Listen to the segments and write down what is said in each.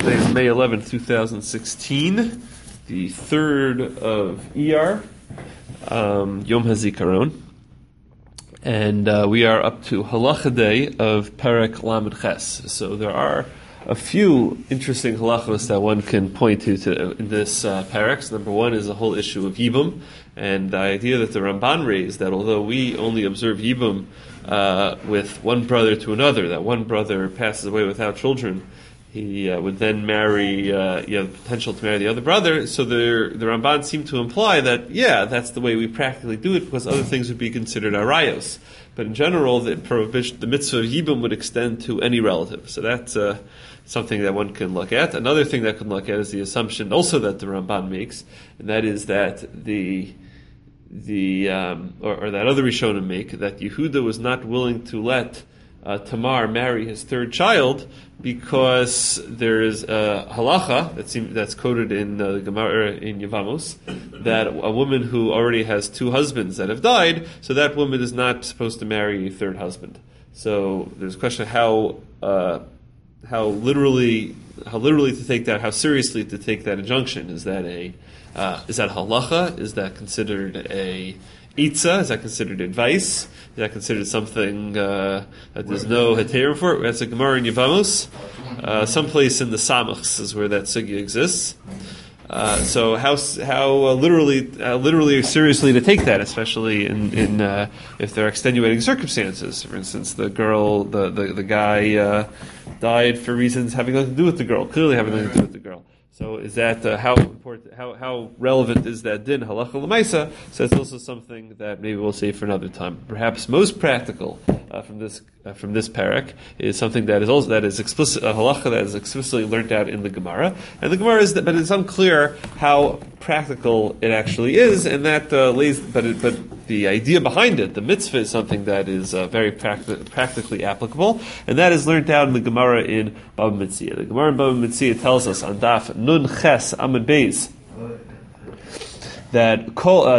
Today is May 11th, 2016, the 3rd of Iyar, Yom HaZikaron, and we are up to Halacha Day of Perek Lamed Ches. So there are a few interesting halachos that one can point to in this Perek. So number one is the whole issue of Yibum, and the idea that the Ramban raised that although we only observe Yibum with one brother to another, that one brother passes away without children, he would then marry, the potential to marry the other brother. So the Ramban seemed to imply that, that's the way we practically do it, because other things would be considered arayos. But in general, the prohibition, the mitzvah of Yibum would extend to any relative. So that's something that one can look at. Another thing that can look at is the assumption also that the Ramban makes, and that is that or that other Rishonim make, that Yehuda was not willing to let Tamar marry his third child because there is a halacha that's quoted in the Gemara in Yevamos, that a woman who already has two husbands that have died, so that woman is not supposed to marry a third husband. So there's a question of how literally to take that, how seriously to take that injunction. Is that halacha? Is that considered a Itza? Is that considered advice? Is that considered something that there's no heter for? That's a Gemara in Yevamos. Someplace in the Samachs is where that sugya exists. So how literally seriously to take that, especially in if there are extenuating circumstances. For instance, the guy died for reasons having nothing to do with the girl, clearly having nothing to do with the girl. So is that how important? How relevant is that din halacha l'maisa? So it's also something that maybe we'll say for another time. Perhaps most practical from this parak is something that is explicit, a halacha that is explicitly learned out in the Gemara, and the Gemara but it's unclear how practical it actually is, and that but the idea behind it, the mitzvah, is something that is very practically applicable, and that is learned out in the Gemara in Bava Metzia. The Gemara in Bava Metzia tells us on Daf Nun Ches Amud Beis that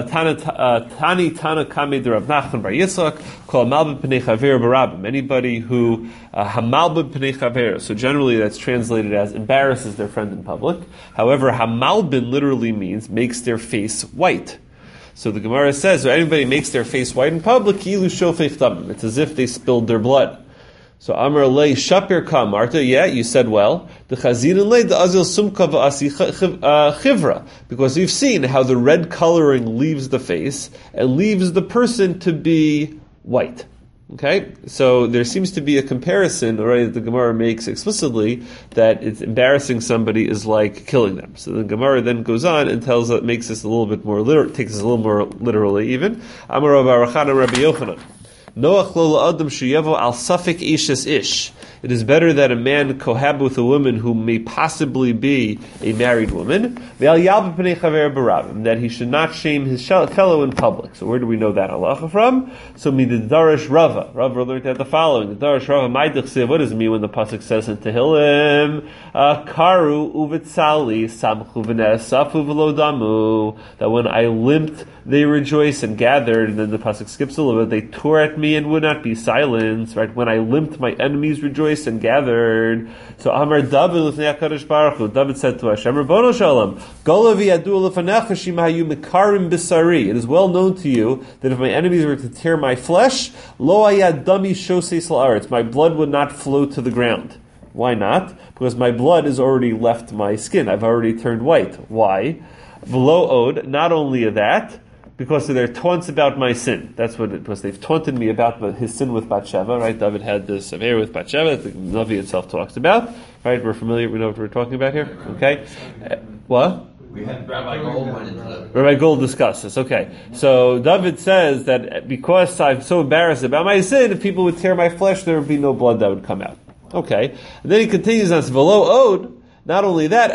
Tani Tana Kamed Rav Nachman Bar Yitzchak Kol Hamalbim Pnei Chaver Barabim. Anybody who Hamalbim Pnei Chaver, so generally that's translated as embarrasses their friend in public. However, Hamalbin literally means makes their face white. So the Gemara says, if anybody makes their face white in public, Kilu Shofech Damim, it's as if they spilled their blood. So Amar Lei Shapir Ka Marta, you said well. The Chazin Lei the Azil Sumka V'asi Chivra, because we've seen how the red coloring leaves the face and leaves the person to be white. Okay, so there seems to be a comparison already that the Gemara makes explicitly that it's embarrassing somebody is like killing them. So the Gemara then goes on and makes this a little bit more takes this a little more literally even. Amar Rav Arachana Rabbi Yochanan. Noach lo adam sheyevo al safek ishes ish. It is better that a man cohabit with a woman who may possibly be a married woman, that he should not shame his fellow in public. So where do we know that halacha from? So Darash Rava. Rava learned that the following. The Darash Rava, what does it mean when the pasuk says in Tehillim, Karu uvitzali samchu v'nesafu v'lo damu, that when I limped, they rejoiced and gathered, and then the pasuk skips a little bit, they tore at me and would not be silenced, right? When I limped, my enemies rejoiced and gathered. So Amar David l'fnei HaKadosh Baruch Hu, David said to Hashem, Rabbono Shalom, Golavi adu l'fanecha shima hayu mekarim b'sari. It is well known to you that if my enemies were to tear my flesh, lo ayad dami shoseis la'aretz, my blood would not flow to the ground. Why not? Because my blood has already left my skin. I've already turned white. Why? V'lo od, not only that, because of their taunts about my sin. That's what it was. They've taunted me about his sin with Bathsheba, right? David had this affair with Bathsheba that the Navi itself talks about, right? We're familiar, we know what we're talking about here? Okay? What? We had Rabbi Gold went into that. Rabbi Gold discussed this, okay. So David says that because I'm so embarrassed about my sin, if people would tear my flesh, there would be no blood that would come out. Okay. And then he continues on, V'lo od, not only that,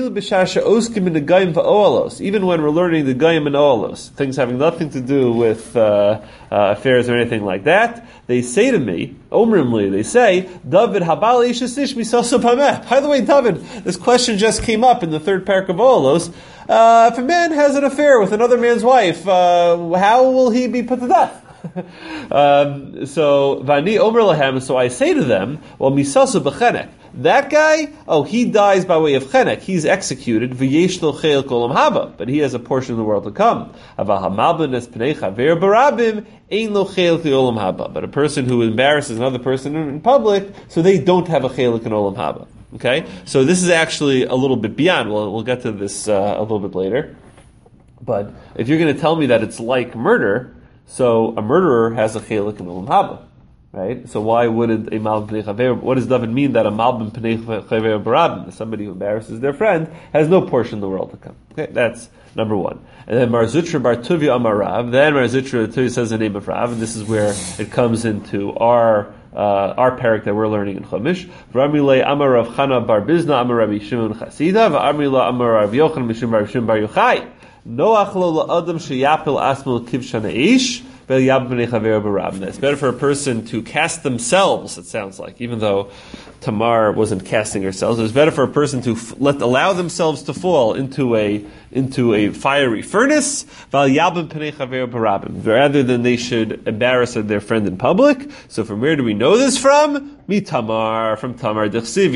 even when we're learning the Goyim and Oalos, things having nothing to do with affairs or anything like that, they say to me, Omrimli, they say, David, Habal Ishasish Misoso Pameh. By the way, David, this question just came up in the third parak of Oalos. If a man has an affair with another man's wife, how will he be put to death? So Vani Omer Lahem, so I say to them, well, Misoso B'chenek. That guy, he dies by way of chenek. He's executed. V'yesh lo chelik olam haba, but he has a portion of the world to come. Aval hamalbin es pnei chaver barabim ein lo chelik olam haba. But a person who embarrasses another person in public, so they don't have a chelik in olam haba. Okay, so this is actually a little bit beyond. We'll get to this a little bit later. But if you're going to tell me that it's like murder, so a murderer has a chelik in olam haba, right? So why wouldn't a malbim pnei chaver? What does David mean that a malbim pnei chaver barabim, somebody who embarrasses their friend, has no portion in the world to come? Okay, that's number one. And then Mar Zutra Bar Tuvia Amar Rav. Then Mar Zutra says the name of Rav, and this is where it comes into our parak that we're learning in Chumash. V'amrilei Amar Rav Chana Bar Bizna Amar Rabbi Shimon Chasida. V'amrilei Amar Rav Yochanan Mishum Bar Shimon Bar Yochai. Noach lo la'adam sheyapil asmul kivshan eish. It's better for a person to cast themselves, it sounds like, even though Tamar wasn't casting herself. It's better for a person to allow themselves to fall into a fiery furnace, rather than they should embarrass their friend in public. So from where do we know this from? Tamar, from Tamar.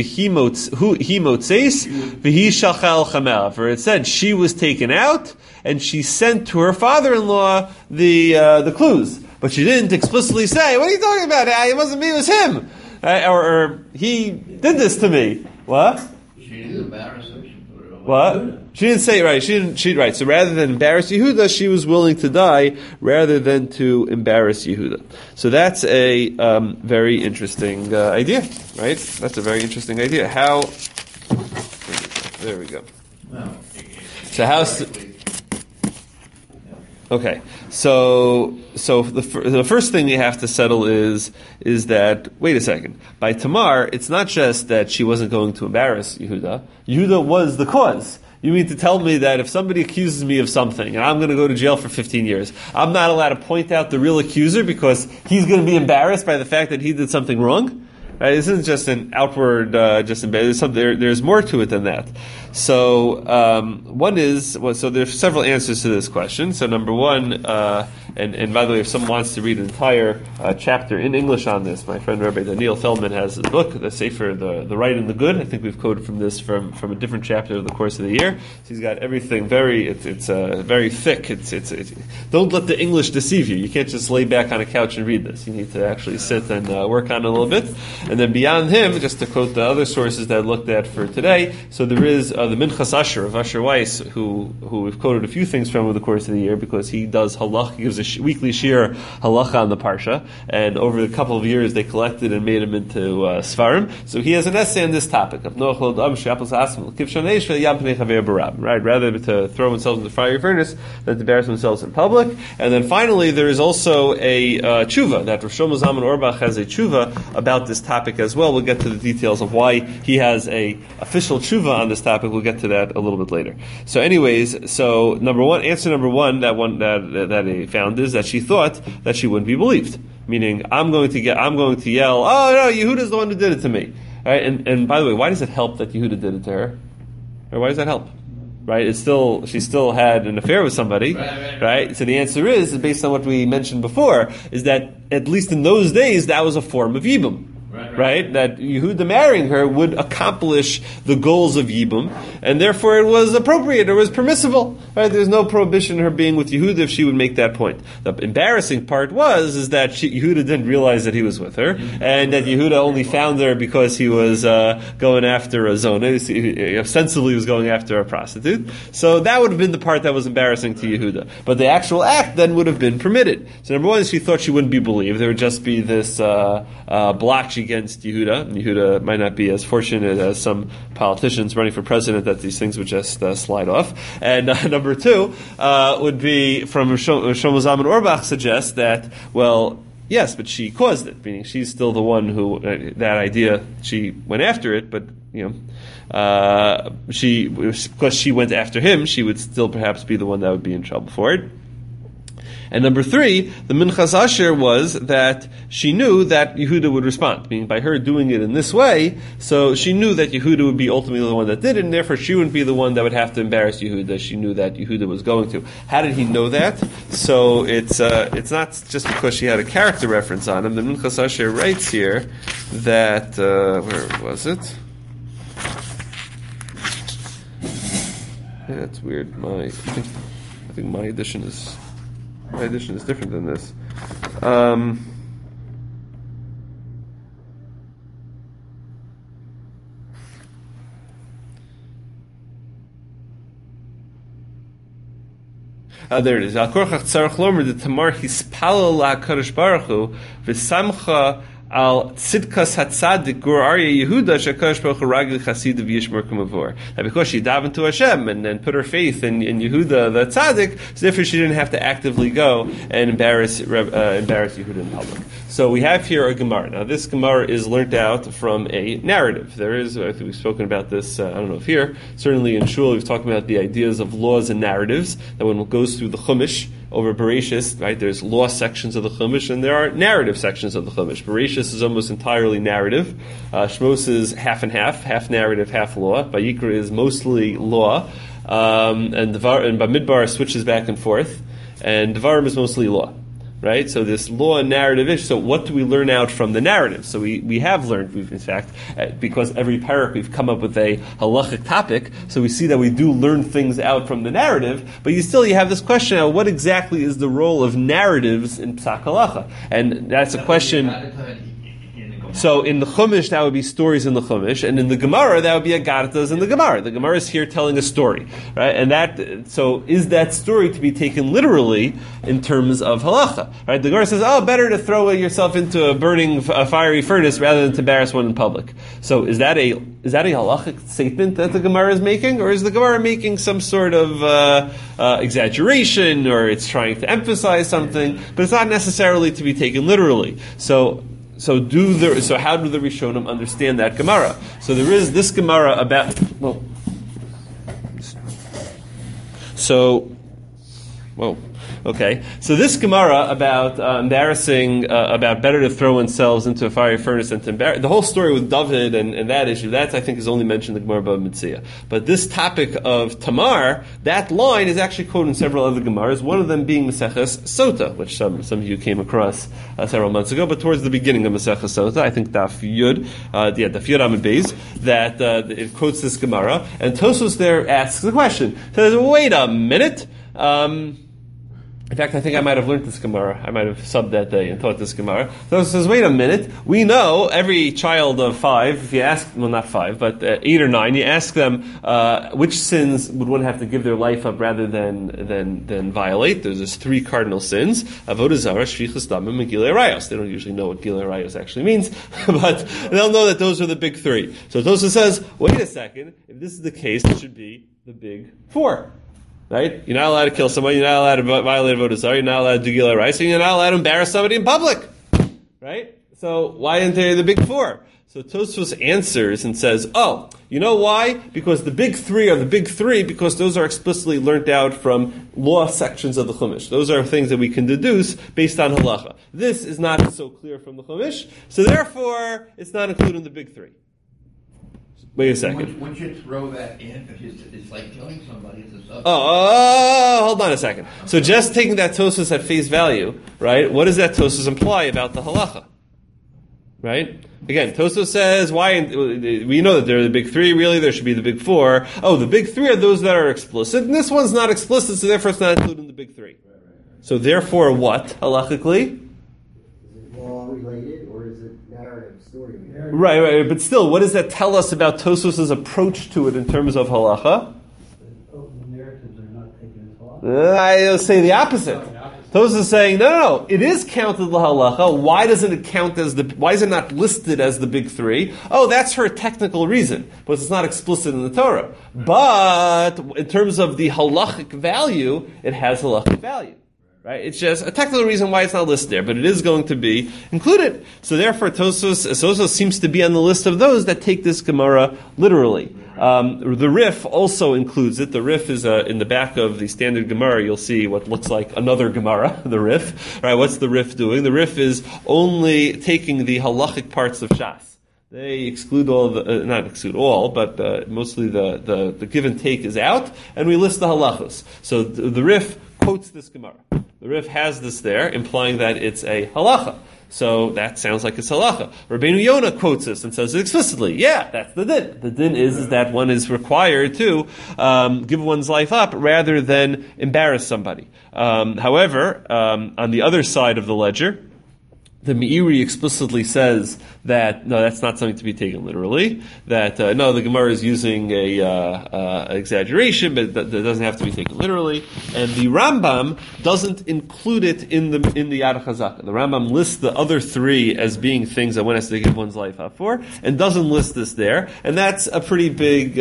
For it said she was taken out, and she sent to her father-in-law the clues. But she didn't explicitly say, what are you talking about? It wasn't me, it was him. Or he did this to me. What? She didn't embarrass her. What? She didn't say it right. She right. So rather than embarrass Yehuda, she was willing to die rather than to embarrass Yehuda. So that's a very interesting idea, right? That's a very interesting idea. How? There we go. So how? Okay, so the first thing you have to settle is that, wait a second, by Tamar, it's not just that she wasn't going to embarrass Yehuda. Yehuda was the cause. You mean to tell me that if somebody accuses me of something and I'm going to go to jail for 15 years, I'm not allowed to point out the real accuser because he's going to be embarrassed by the fact that he did something wrong? Right? This isn't just an outward, there's more to it than that. So, one is, so there's several answers to this question. So number one, and by the way, if someone wants to read an entire chapter in English on this, my friend Rabbi Daniel Feldman has his book, the Sefer, the Right and the Good. I think we've quoted from this from a different chapter over the course of the year. So he's got everything it's very thick. Don't let the English deceive you. You can't just lay back on a couch and read this. You need to actually sit and work on it a little bit. And then beyond him, just to quote the other sources that I looked at for today, so there is the Minchas Asher of Asher Weiss, who we've quoted a few things from over the course of the year because he does halach, he gives a weekly shir halacha on the parsha, and over a couple of years they collected and made him into svarim. So he has an essay on this topic of right, rather to throw themselves in the fiery furnace than to embarrass themselves in public. And then finally, there is also a tshuva that Rosh Shlomo Zalman Auerbach has a tshuva about this topic as well. We'll get to the details of why he has a official tshuva on this topic. We'll get to that a little bit later. So anyways, answer number one that he found is that she thought that she wouldn't be believed. Meaning, I'm going to yell, oh no, Yehuda's the one who did it to me. All right? And by the way, why does it help that Yehuda did it to her? Or why does that help? Right? She still had an affair with somebody. Right? So the answer is, based on what we mentioned before, is that at least in those days, that was a form of Yibum. Right? That Yehuda marrying her would accomplish the goals of Yibum, and therefore it was appropriate, it was permissible. Right? There's no prohibition in her being with Yehuda if she would make that point. The embarrassing part is that Yehuda didn't realize that he was with her, and that Yehuda only found her because he was going after a zona. He ostensibly was going after a prostitute. So that would have been the part that was embarrassing to Yehuda. But the actual act then would have been permitted. So number one is she thought she wouldn't be believed. There would just be this blotch against Yehuda. Yehuda might not be as fortunate as some politicians running for president that these things would just slide off. And number two would be from Shlomo Zalman Auerbach suggests that, well, yes, but she caused it, meaning she's still the one who, that idea, she went after it, but, because she went after him, she would still perhaps be the one that would be in trouble for it. And number three, the Minchas Asher was that she knew that Yehuda would respond, meaning by her doing it in this way, so she knew that Yehuda would be ultimately the one that did it, and therefore she wouldn't be the one that would have to embarrass Yehuda. She knew that Yehuda was going to. How did he know that? So it's not just because she had a character reference on him. The Minchas Asher writes here that, where was it? Yeah, that's weird. I think my edition is different than this. There it is. Al korchach tzarich lomer the tamar hispalel la'Hakadosh Baruch Hu v'samcha al tzidkas hatzadik gur Arya Yehuda shakadosh Baruch Hu ragil chasidav yishmer kamavor. Now because she davened to Hashem and put her faith in Yehuda the tzaddik, so therefore she didn't have to actively go and embarrass Yehuda in public. So we have here a Gemara. Now this Gemara is learnt out from a narrative. There is, I think we've spoken about this, I don't know if here, certainly in Shul we've talked about the ideas of laws and narratives, that when it goes through the Chumash, over Bereshis, right, there's law sections of the Chumash, and there are narrative sections of the Chumash. Bereshis is almost entirely narrative. Shmos is half and half narrative, half law. Vayikra is mostly law. And Bamidbar switches back and forth. And Devarim is mostly law. Right? So this law and narrative issue. So what do we learn out from the narrative? So we have learned, in fact, because every parak we've come up with a halachic topic, so we see that we do learn things out from the narrative, but you have this question of what exactly is the role of narratives in Psak Halacha? And that's a question. So in the Chumash, that would be stories in the Chumash, and in the Gemara, that would be Agartas in the Gemara. The Gemara is here telling a story, right? And so is that story to be taken literally in terms of halacha, right? The Gemara says, better to throw yourself into a fiery furnace rather than to embarrass one in public. So is that a halachic statement that the Gemara is making, or is the Gemara making some sort of exaggeration, or it's trying to emphasize something, but it's not necessarily to be taken literally. So how do the Rishonim understand that Gemara? So there is this Gemara about, okay. So this Gemara about embarrassing, about better to throw oneself into a fiery furnace and to embarrass, the whole story with David and that issue, that I think is only mentioned in the Gemara Bava Metzia. But this topic of Tamar, that line is actually quoted in several other Gemaras, one of them being Maseches Sota, which some of you came across several months ago, but towards the beginning of Maseches Sota, I think Daf Yud Amud Beis, that it quotes this Gemara, and Tosfos there asks the question, says, wait a minute, in fact, I think I might have learned this Gemara. I might have subbed that day and taught this Gemara. So it says, wait a minute. We know every child of 5, if you ask, well, not 5, but 8 or 9, you ask them which sins would one have to give their life up rather than violate. There's 3 cardinal sins: Avodah Zarah, Shfichus Damim, and Gilei Arayos. They don't usually know what Gilei Arayos actually means, but they'll know that those are the big 3. So Tosfos says, wait a second. If this is the case, it should be the big 4. Right? You're not allowed to kill someone, you're not allowed to violate Avodah Zarah, you're not allowed to do Gilei Arayos, and you're not allowed to embarrass somebody in public. Right? So why isn't there the big 4? So Tosfos answers and says, you know why? Because the big 3 are the big 3 because those are explicitly learnt out from law sections of the Chumash. Those are things that we can deduce based on halacha. This is not so clear from the Chumash, so therefore it's not included in the big 3. Wait a second. Once you throw that in, it's like killing somebody. It's a substance. Hold on a second. So just taking that Tosfos at face value, right? What does that Tosfos imply about the halacha? Right? Again, Tosfos says, why? We know that there are the big 3. Really, there should be the big 4. The big 3 are those that are explicit, and this one's not explicit, so therefore it's not included in the big 3. So therefore, what halachically? Is it law related, or is it narrative story? Right. But still, what does that tell us about Tosfos' approach to it in terms of halacha? The narratives are not taken as halacha. I say the opposite. Tosfos is saying, no, it is counted halacha. Why doesn't it count as why is it not listed as the big 3? That's for a technical reason, but it's not explicit in the Torah. But in terms of the halachic value, it has halachic value. Right? It's just a technical reason why it's not listed there, but it is going to be included. So therefore, Tosfos seems to be on the list of those that take this Gemara literally. The Rif also includes it. The Rif is in the back of the standard Gemara. You'll see what looks like another Gemara, the Rif. Right? What's the Rif doing? The Rif is only taking the halachic parts of Shas. They exclude not exclude all, but mostly the give and take is out, and we list the halachos. So the Rif quotes this Gemara. The Rif has this there, implying that it's a halacha. So that sounds like it's halacha. Rabbeinu Yonah quotes this and says it explicitly. Yeah, that's the din. The din is that one is required to give one's life up rather than embarrass somebody. However, on the other side of the ledger, the Meiri explicitly says that no, that's not something to be taken literally. That no, the Gemara is using a exaggeration, but that doesn't have to be taken literally. And the Rambam doesn't include it in the Yad HaChazaka. The Rambam lists the other three as being things that one has to give one's life up for, and doesn't list this there. And that's a pretty big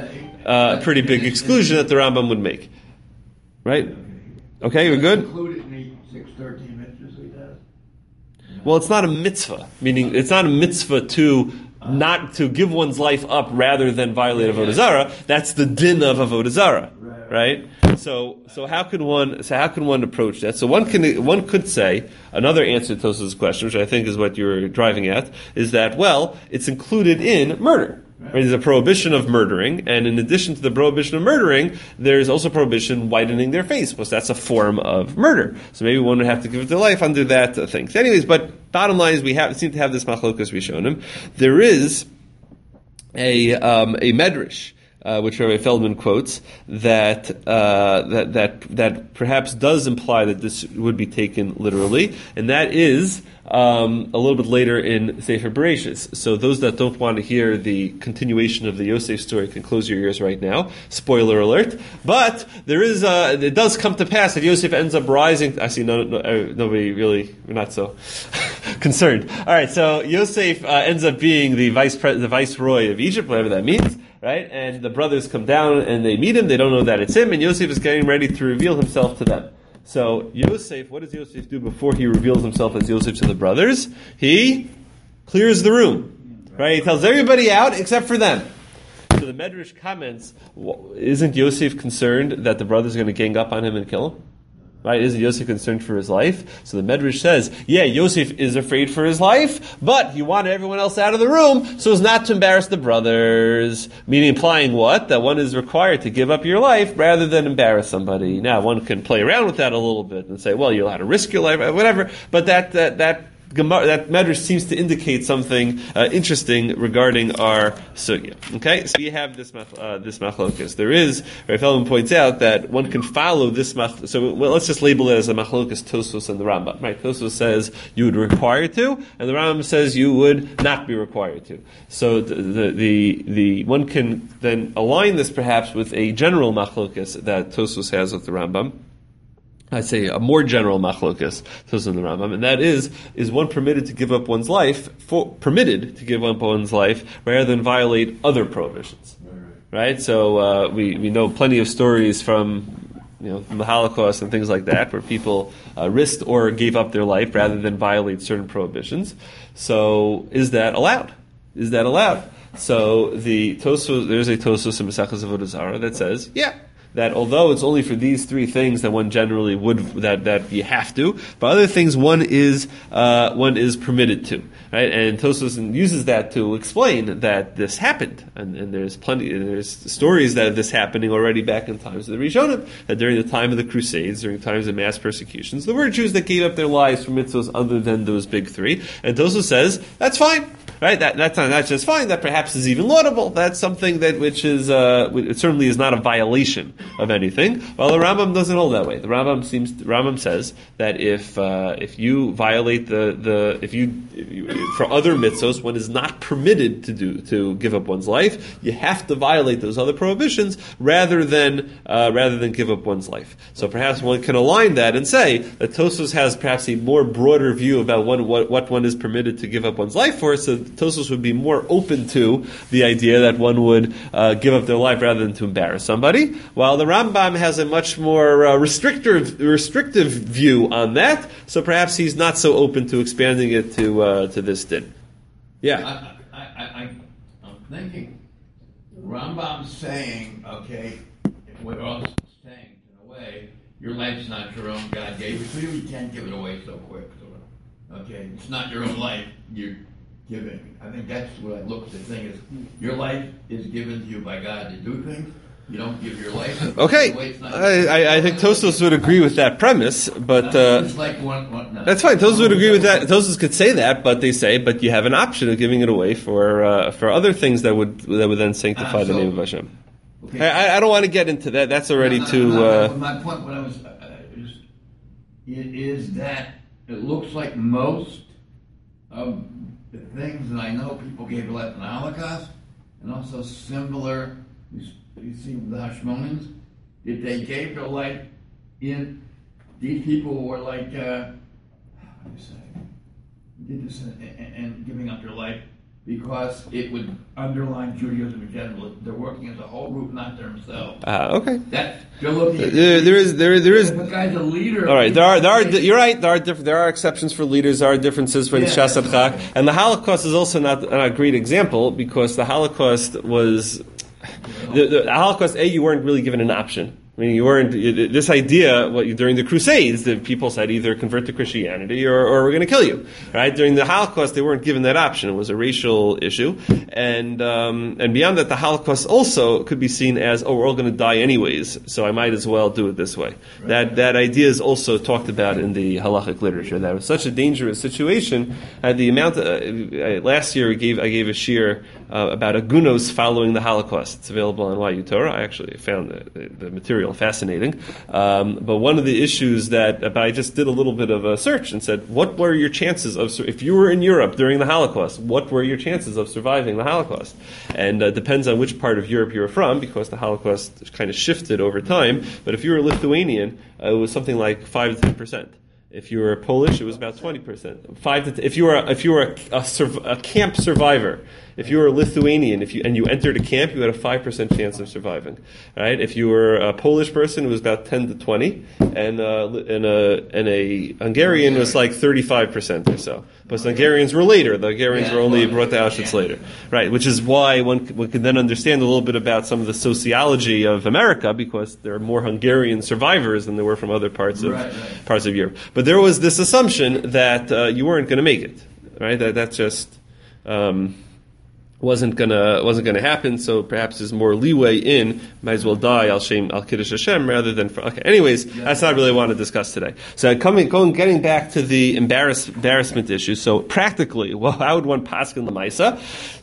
exclusion that the Rambam would make. Right? Okay, we're good. Included in the 613 mitzvahs he does. Well, it's not a mitzvah, meaning it's not a mitzvah to not to give one's life up rather than violate Avodah Zarah. That's the din of Avodah Zarah, right? So how can one approach that? So one could say another answer to Tosafos' question, which I think is what you're driving at, is that well, it's included in murder. Right? There's a prohibition of murdering, and in addition to the prohibition of murdering, there's also prohibition whitening their face, because that's a form of murder. So maybe one would have to give it their life under that thing. So anyways, but bottom line is we seem to have this machlokas rishonim. There is a medrash, which Rabbi Feldman quotes, that perhaps does imply that this would be taken literally, and that is a little bit later in Sefer Bereshis. So those that don't want to hear the continuation of the Yosef story can close your ears right now. Spoiler alert. But it does come to pass that Yosef ends up rising. I see nobody really, we're not so concerned. All right, so Yosef ends up being the viceroy of Egypt, whatever that means. Right? And the brothers come down and they meet him. They don't know that it's him. And Yosef is getting ready to reveal himself to them. So Yosef, what does Yosef do before he reveals himself as Yosef to the brothers? He clears the room. Right? He tells everybody out except for them. So the Medrash comments, isn't Yosef concerned that the brothers are going to gang up on him and kill him? Right? Isn't Yosef concerned for his life? So the Medrash says, yeah, Yosef is afraid for his life, but he wanted everyone else out of the room so as not to embarrass the brothers. Meaning, implying what? That one is required to give up your life rather than embarrass somebody. Now, one can play around with that a little bit and say, well, you're allowed to risk your life, whatever, but that Medrash seems to indicate something interesting regarding our sugya. Okay, so you have this machlokas. There is, Rav Feldman points out that one can follow this machlokas. So let's just label it as a machlokas Tosfos and the Rambam. Right, Tosfos says you would be required to, and the Rambam says you would not be required to. So the one can then align this perhaps with a general machlokas that Tosfos has with the Rambam. I'd say a more general machlokas, Tosfos and the Rambam, and that is one permitted to give up one's life rather than violate other prohibitions, right? So we know plenty of stories from the Holocaust and things like that where people risked or gave up their life rather than violate certain prohibitions. So is that allowed? So there's a Tosfos in Maseches Avodah Zarah that says, yeah, that although it's only for these three things that one generally would that you have to, but other things one is permitted to, right? And Tosfos uses that to explain that this happened, and there's stories that of this happening already back in times of the Rishonim, that during the time of the Crusades, during times of mass persecutions, there were Jews that gave up their lives for mitzvahs other than those big three, and Tosfos says that's fine. Right, that's not just fine. That perhaps is even laudable. That's something which is it certainly is not a violation of anything. Well, the Rambam doesn't hold that way. The Rambam says that if you violate if you for other mitzvos, one is not permitted to give up one's life. You have to violate those other prohibitions rather than give up one's life. So perhaps one can align that and say that Tosfos has perhaps a more broader view about what one is permitted to give up one's life for. So Tosfos would be more open to the idea that one would give up their life rather than to embarrass somebody, while the Rambam has a much more restrictive view on that. So perhaps he's not so open to expanding it to this din. Yeah, I'm thinking Rambam's saying, okay, we're all saying in a way, your life's not your own. God gave it to you. You can't give it away so quick. Okay, it's not your own life. You're giving. I think that's what I look at the thing is. Your life is given to you by God to do things, You don't give your life. Okay, I think Tosfos would agree with that premise, but it's like one, no. that's fine. Tosfos would agree with that. Tosfos could say that, but they say, but you have an option of giving it away for other things that would then sanctify the name of Hashem. Okay. I don't want to get into that. That's already too. My point, what I was, is that it looks like most of the things that I know people gave life in the Holocaust, and also similar. You see the Hashmonins, if they gave their life in, these people were like, how do you say, did this and giving up their life because it would underline Judaism in general. They're working as a whole group, not themselves. Okay. That they're looking. There is. The guy's a leader. All right. There are. You're right. There are exceptions for leaders. There are differences for the Shas Adchak, and the Holocaust is also not a great example because the Holocaust was. The Holocaust, you weren't really given an option. I mean, you weren't. This idea during the Crusades, the people said either convert to Christianity or we're going to kill you. Right? During the Holocaust, they weren't given that option. It was a racial issue, and beyond that, the Holocaust also could be seen as, we're all going to die anyways, so I might as well do it this way. Right. That idea is also talked about in the halachic literature. That was such a dangerous situation. The amount last year I gave a shiur about agunos following the Holocaust. It's available on YU Torah. I actually found the material fascinating. But one of the issues but I just did a little bit of a search and said, what were your chances if you were in Europe during the Holocaust, what were your chances of surviving the Holocaust? And depends on which part of Europe you're from, because the Holocaust kind of shifted over time. But if you were Lithuanian, it was something like 5 to 10%. If you were Polish, it was about 20%. If you were a camp survivor, if you were a Lithuanian, and you entered a camp, you had a 5% chance of surviving. Right? If you were a Polish person, it was about 10 to 20, and a Hungarian was like 35% or so. But the Hungarians were later. The Hungarians were only brought to Auschwitz later, right? Which is why one can then understand a little bit about some of the sociology of America, because there are more Hungarian survivors than there were from other parts of Europe. But there was this assumption that you weren't going to make it, right? That just wasn't gonna happen. So perhaps there's more leeway in might as well die al kiddush Hashem rather than okay. Anyways, that's not really what I want to discuss today. So getting back to the embarrassment issue. So practically, how would one paskin l'maisa?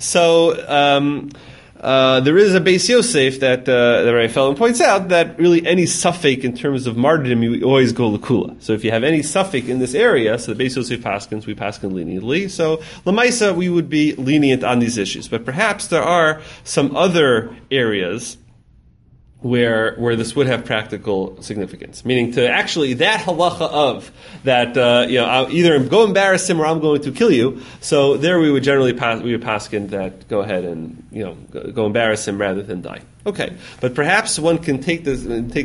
So. There is a Beis Yosef that Rabbi Feldman points out that really any suffix in terms of martyrdom, you always go l'kula. So if you have any suffix in this area, so the Beis Yosef paskins, we paskin leniently. So l'maisa, we would be lenient on these issues. But perhaps there are some other areas where this would have practical significance, meaning to actually that halacha of that I'll either go embarrass him or I'm going to kill you. So there we would generally paskin that go ahead and go embarrass him rather than die. Okay, but perhaps one can take this.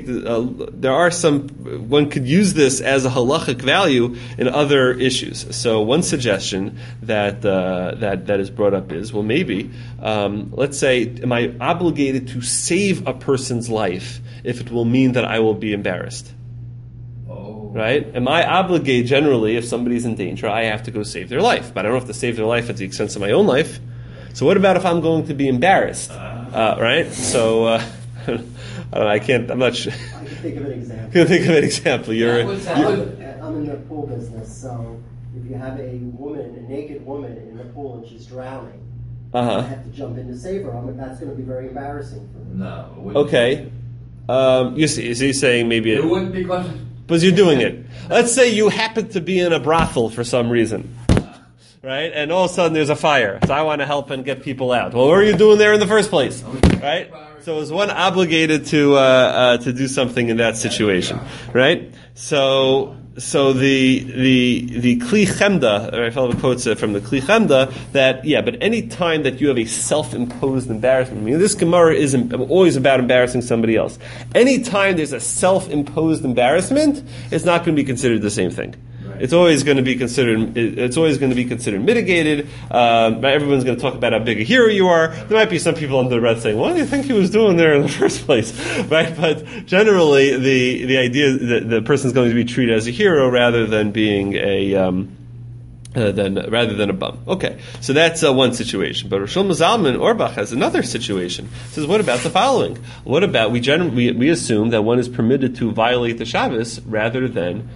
One could use this as a halachic value in other issues. So one suggestion that is brought up is, well, maybe let's say, am I obligated to save a person's life if it will mean that I will be embarrassed? Right? Am I obligated generally if somebody's in danger? I have to go save their life, but I don't have to save their life at the expense of my own life. So what about if I'm going to be embarrassed? Right? So, I don't know, I'm not sure. I can think of an example. You can think of an example. I'm in the pool business, so if you have a naked woman in the pool and she's drowning, I have to jump in to save her. That's going to be very embarrassing for me. No. Okay. You see, is he saying maybe it wouldn't be because you're doing it. Let's say you happen to be in a brothel for some reason. Right? And all of a sudden there's a fire. So I want to help and get people out. Well, what are you doing there in the first place? Right? So is one obligated to do something in that situation? Right? So the Kli Chemda, I follow quotes from the Kli Chemda, that, but any time that you have a self-imposed embarrassment, I mean, this Gemara is always about embarrassing somebody else. Any time there's a self-imposed embarrassment, it's not going to be considered the same thing. It's always going to be considered. It's always going to be considered mitigated. Everyone's going to talk about how big a hero you are. There might be some people under the breath saying, "What do you think he was doing there in the first place?" Right? But generally, the idea that the person's going to be treated as a hero rather than being rather than a bum. Okay, so that's one situation. But Rosh Zalman Auerbach has another situation. He says, what about the following? What about we assume that one is permitted to violate the Shabbos rather than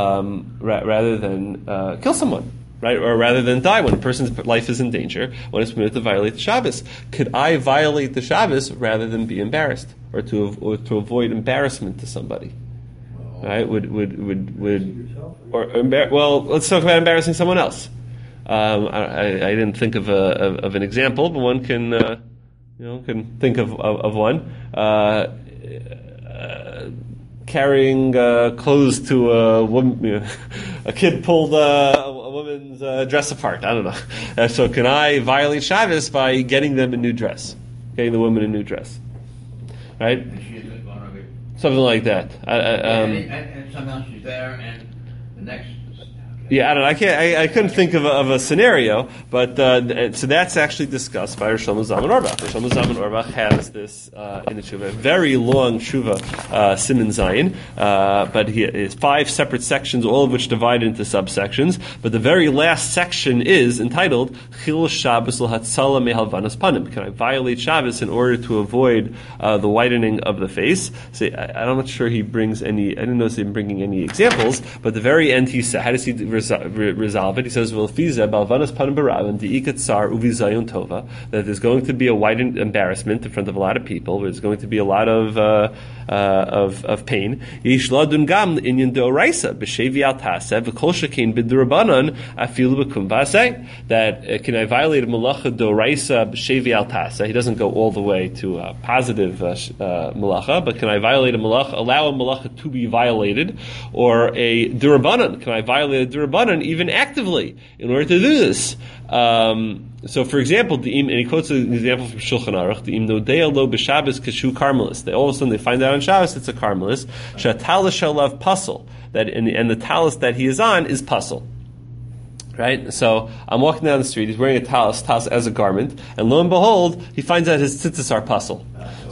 kill someone, right? Or rather than die when a person's life is in danger. One is permitted to violate the Shabbos. Could I violate the Shabbos rather than be embarrassed or to avoid embarrassment to somebody? Right? Well, let's talk about embarrassing someone else. I didn't think of an example, but one can think of one. Carrying clothes to a woman, a kid pulled a woman's dress apart. I don't know. So can I violate Shabbos by getting them a new dress, getting the woman a new dress, right? Something like that. And somehow she's there, and the next. Yeah, I don't know. I couldn't think of a scenario, but so that's actually discussed by Rosh Zalman Auerbach. Rosh Zalman Auerbach has this in the Tshuva, a very long Tshuva, Siman Zayin, but he has 5 separate sections, all of which divided into subsections. But the very last section is entitled Chil Shabbos L'Hatzala Mehalvanas Panim. Can I violate Shabbos in order to avoid the whitening of the face? So I'm not sure he brings any. I didn't notice him bringing any examples, but at the very end he said, how does he resolve it? He says, that there's going to be a wide embarrassment in front of a lot of people. There's going to be a lot of pain. That can I violate a malacha doraisa b'shevi al tasa? He doesn't go all the way to a positive malacha, but can I violate a malacha, allow a malacha to be violated, or a durabanan? Can I violate a durabanan even actively in order to do this? So, for example, and he quotes an example from Shulchan Aruch, the imnodea lo b'Shabbos kashu karmelis. All of a sudden they find out on Shabbos it's a karmelis. Shatala shalav pasel. That and the talis that he is on is pasel. Right? So I'm walking down the street, he's wearing a talis as a garment, and lo and behold, he finds out his tzitzis are pasel.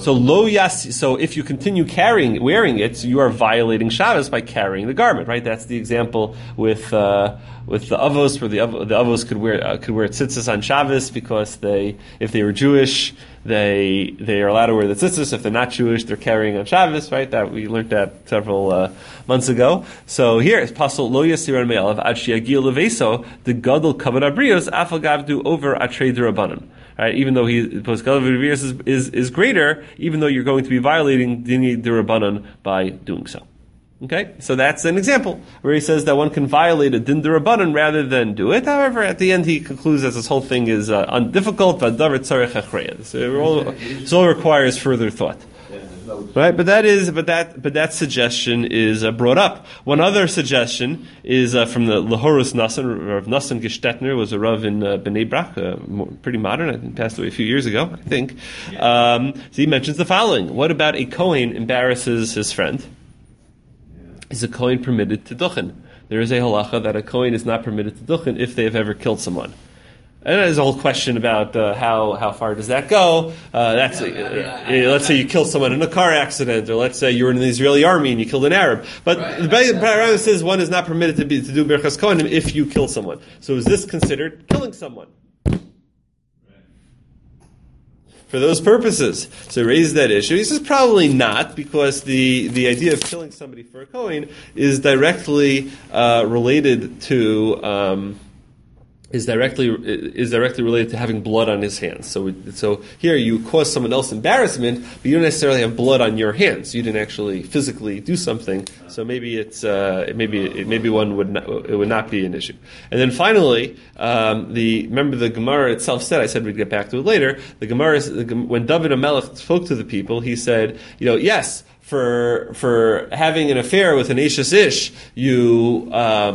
So if you continue wearing it, you are violating Shabbos by carrying the garment, right? That's the example with the avos, where the avos could wear tzitzis on Shabbos because if they were Jewish, they are allowed to wear the tzitzis. If they're not Jewish, they're carrying on Shabbos, right? That we learned that several months ago. So here it's pasal lo yasiran me'alav ad she'yagil leveso the gadol kavod abrios afal gavdu over atrei d'rabanan. Right? Even though gadol abrios is greater, even though you're going to be violating dini d'rabanan by doing so. Okay, so that's an example where he says that one can violate a din d'rabanan rather than do it. However, at the end he concludes that this whole thing is difficult. So it all requires further thought. Right, but that suggestion is brought up. One other suggestion is from the Lahorus Nassan. Rav Nassan Gestetner was a Rav in Bnei Brak, pretty modern. I think passed away a few years ago. I think. So he mentions the following: what about a Kohen embarrasses his friend? Is a Kohen permitted to duchen? There is a halacha that a Kohen is not permitted to duchen if they have ever killed someone. And there's a whole question about how far does that go. Let's say you kill someone in a car accident, or let's say you're in the Israeli army and you killed an Arab. But the Bible says one is not permitted to do Birchas Kohanim if you kill someone. So is this considered killing someone? For those purposes. So he raises that issue. He says probably not, because the idea of killing somebody for a Kohen is directly related to is directly related to having blood on his hands. So here you cause someone else embarrassment, but you don't necessarily have blood on your hands. You didn't actually physically do something. So maybe it would not be an issue. And then finally, remember the Gemara itself said, I said we'd get back to it later. The Gemara, when David HaMelech spoke to the people, he said, yes, for having an affair with an Eishes Ish, you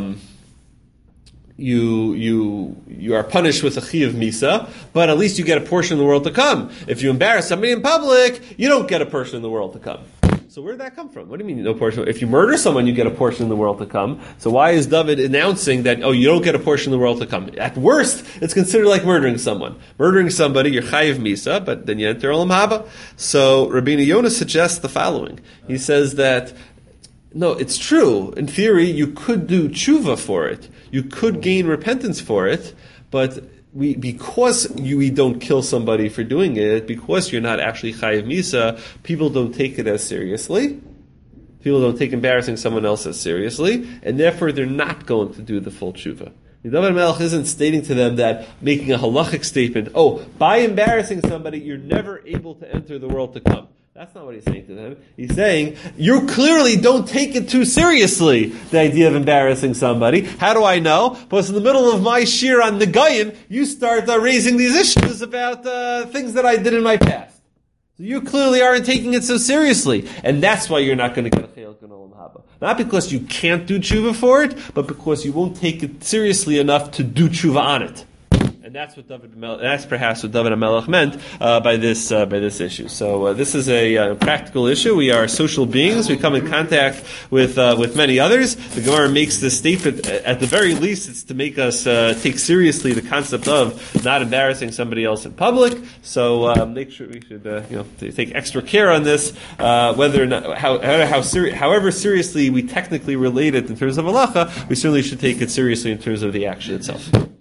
are punished with a chiyuv misa, but at least you get a portion of the world to come. If you embarrass somebody in public, you don't get a portion of the world to come. So where did that come from? What do you mean no portion? If you murder someone, you get a portion of the world to come. So why is David announcing that, you don't get a portion of the world to come? At worst, it's considered like murdering someone. Murdering somebody, you're chayiv misa, but then you enter olam haba. So Rabbeinu Yonah suggests the following. He says that No, it's true. In theory, you could do tshuva for it. You could gain repentance for it, but because we don't kill somebody for doing it, because you're not actually chayiv misa, people don't take it as seriously. People don't take embarrassing someone else as seriously, and therefore they're not going to do the full tshuva. David Melech isn't stating to them that, making a halachic statement, by embarrassing somebody, you're never able to enter the world to come. That's not what he's saying to them. He's saying, you clearly don't take it too seriously, the idea of embarrassing somebody. How do I know? Because in the middle of my shir on Negayin, you start raising these issues about things that I did in my past. So you clearly aren't taking it so seriously. And that's why you're not going to get a chayil olam haba. Not because you can't do tshuva for it, but because you won't take it seriously enough to do tshuva on it. And that's perhaps what David HaMelech meant by this issue. So this is a practical issue. We are social beings. We come in contact with many others. The Gemara makes this statement. At the very least, it's to make us take seriously the concept of not embarrassing somebody else in public. So make sure we should take extra care on this. Whether or not, however seriously we technically relate it in terms of halacha, we certainly should take it seriously in terms of the action itself.